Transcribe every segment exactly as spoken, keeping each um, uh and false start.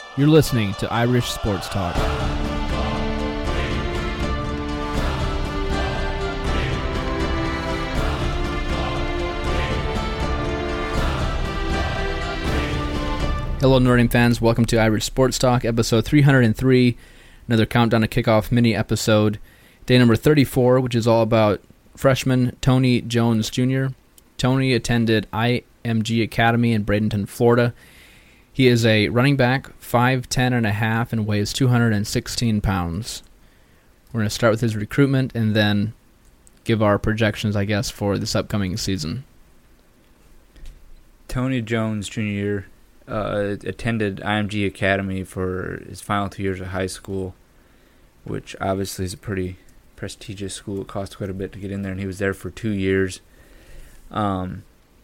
You're listening to Irish Sports Talk. Hello, Notre Dame fans. Welcome to Irish Sports Talk, episode three hundred three, another Countdown to Kickoff mini episode. Day number thirty-four, which is all about freshman Tony Jones Junior Tony attended I M G Academy in Bradenton, Florida. He is a running back, five ten and a half, and weighs two hundred sixteen pounds. We're going to start with his recruitment and then give our projections, I guess, for this upcoming season. Tony Jones Junior Uh, attended I M G Academy for his final two years of high school, which obviously is a pretty prestigious school. It cost quite a bit to get in there, and he was there for two years. Um,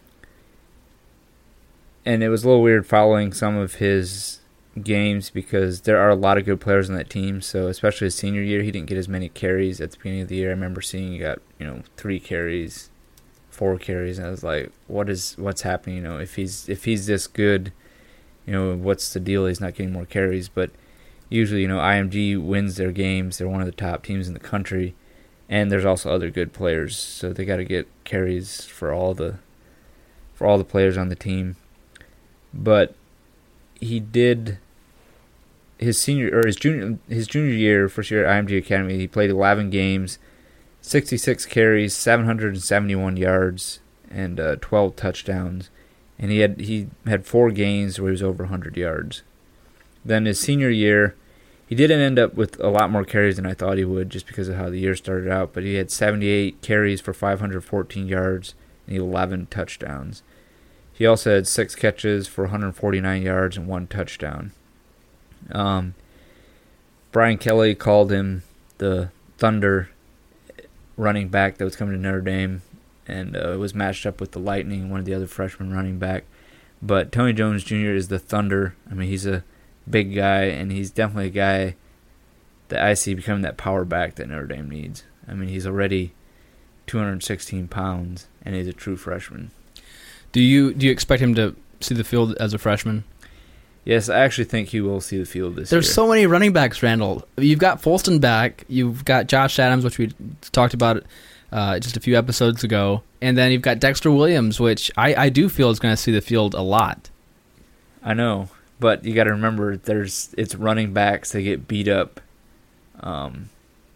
and it was a little weird following some of his games because there are a lot of good players on that team. So especially his senior year, he didn't get as many carries at the beginning of the year. I remember seeing he got you know three carries, four carries, and I was like, "What is what's happening? You know, if he's if he's this good." You know, what's the deal? He's not getting more carries. But usually, you know, I M G wins their games. They're one of the top teams in the country. And there's also other good players. So they got to get carries for all the for all the players on the team. But he did his senior or his junior his junior year, first year at I M G Academy, he played eleven games, sixty-six carries, seven hundred seventy-one yards, and uh, twelve touchdowns. And he had he had four games where he was over one hundred yards. Then his senior year, he didn't end up with a lot more carries than I thought he would just because of how the year started out. But he had seventy-eight carries for five hundred fourteen yards and eleven touchdowns. He also had six catches for one hundred forty-nine yards and one touchdown. Um, Brian Kelly called him the Thunder running back that was coming to Notre Dame. And uh, it was matched up with the Lightning, one of the other freshman running back. But Tony Jones Junior is the Thunder. I mean, he's a big guy, and he's definitely a guy that I see becoming that power back that Notre Dame needs. I mean, he's already two hundred sixteen pounds, and he's a true freshman. Do you do you expect him to see the field as a freshman? Yes, I actually think he will see the field this There's year. There's so many running backs, Randall. You've got Folston back. You've got Josh Adams, which we talked about Uh, just a few episodes ago. And then you've got Dexter Williams, which I, I do feel is going to see the field a lot. I know, but you got to remember there's it's running backs that get beat up. Um,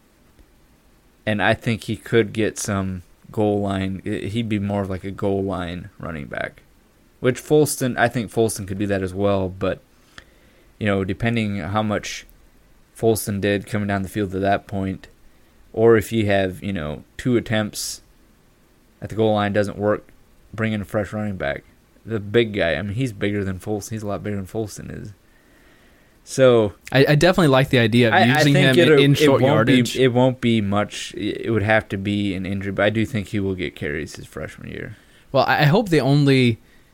and I think he could get some goal line. He'd be more of like a goal line running back. Which Folston, I think Folston could do that as well, but, you know, depending on how much Folston did coming down the field to that point, or if you have, you know, two attempts at the goal line doesn't work, bring in a fresh running back. The big guy, I mean, he's bigger than Folston. He's a lot bigger than Folston is. So I, I definitely like the idea of I, using I think him it, in it short won't yardage. Be, it won't be much. It would have to be an injury, but I do think he will get carries his freshman year. Well, I hope they only.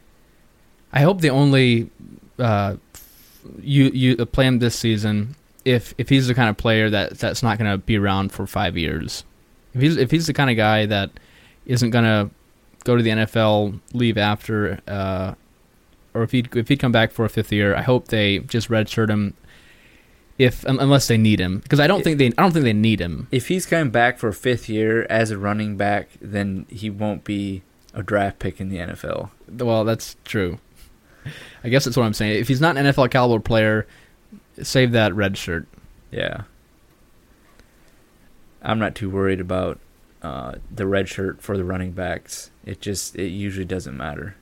I hope they only uh, you you play him this season. If if he's the kind of player that that's not going to be around for five years, if he's if he's the kind of guy that isn't going to go to the N F L, leave after, uh, or if he if he'd come back for a fifth year, I hope they just redshirt him. If unless they need him, because I don't think they I don't think they need him. If he's coming back for a fifth year as a running back, then he won't be a draft pick in the N F L. Well, that's true. I guess that's what I'm saying. If he's not an N F L caliber player, save that red shirt. Yeah. I'm not too worried about uh, the red shirt for the running backs. It just, it usually doesn't matter.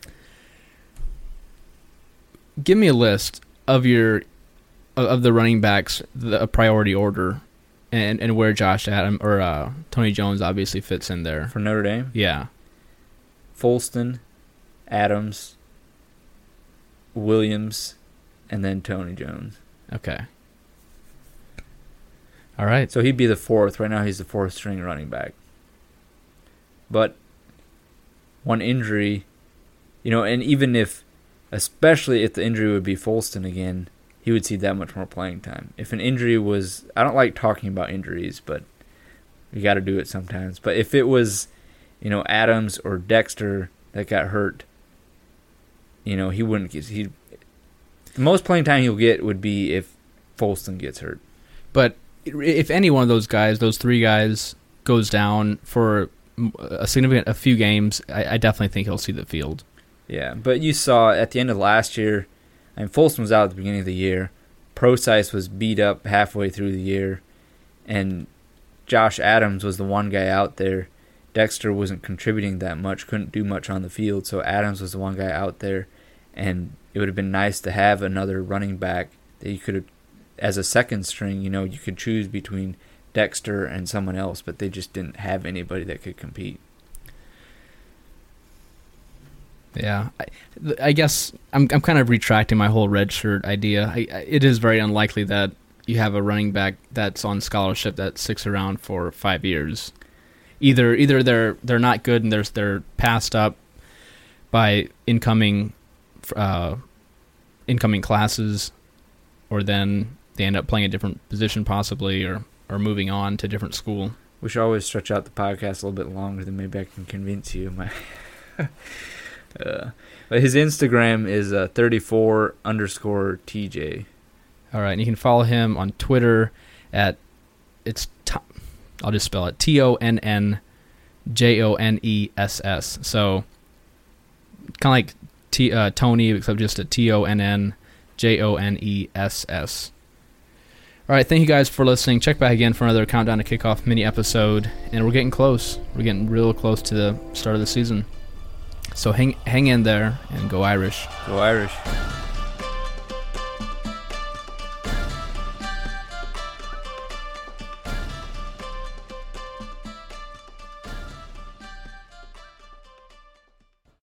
Give me a list of your, of the running backs, the priority order, and, and where Josh Adams, or uh, Tony Jones obviously fits in there. For Notre Dame? Yeah. Folston, Adams, Williams, and then Tony Jones. Okay. All right. So he'd be the fourth. Right now he's the fourth string running back. But one injury, you know, and even if, especially if the injury would be Folston again, he would see that much more playing time. If an injury was, I don't like talking about injuries, but you got to do it sometimes. But if it was, you know, Adams or Dexter that got hurt, you know, he wouldn't get, he The most playing time he'll get would be if Folston gets hurt. But if any one of those guys, those three guys, goes down for a significant, a few games, I, I definitely think he'll see the field. Yeah, but you saw at the end of last year, I mean, Folston was out at the beginning of the year. Procise was beat up halfway through the year, and Josh Adams was the one guy out there. Dexter wasn't contributing that much, couldn't do much on the field, so Adams was the one guy out there, and it would have been nice to have another running back that you could have, as a second string, you know, you could choose between Dexter and someone else, but they just didn't have anybody that could compete. Yeah, I, I guess I'm I'm kind of retracting my whole red shirt idea. I, I, it is very unlikely that you have a running back that's on scholarship that sticks around for five years. Either either they're they're not good and they're they're passed up by incoming uh, incoming classes, or then they end up playing a different position possibly, or, or moving on to a different school. We should always stretch out the podcast a little bit longer, than maybe I can convince you. My uh, but his Instagram is uh, thirty-four underscore T J. All right, and you can follow him on Twitter at, it's t- I'll just spell it, T O N N J O N E S S. So kind of like T, uh, Tony, except just a T O N N J O N E S S. All right, thank you guys for listening. Check back again for another Countdown to Kickoff mini episode, and we're getting close. We're getting real close to the start of the season. So hang hang in there and go Irish. Go Irish.